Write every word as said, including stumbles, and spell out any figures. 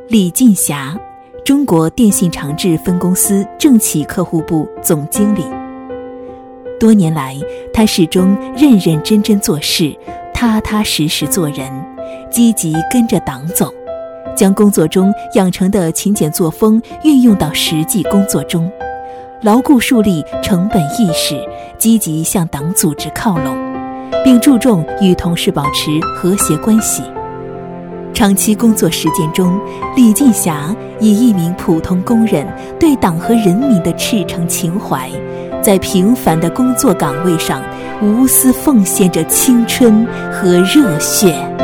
李进霞，中国电信长治分公司政企客户部总经理。多年来，他始终认认真真做事，踏踏实实做人，积极跟着党走，将工作中养成的勤俭作风运用到实际工作中，牢固树立成本意识，积极向党组织靠拢，并注重与同事保持和谐关系。长期工作实践中，李进霞以一名普通工人对党和人民的赤诚情怀，在平凡的工作岗位上无私奉献着青春和热血。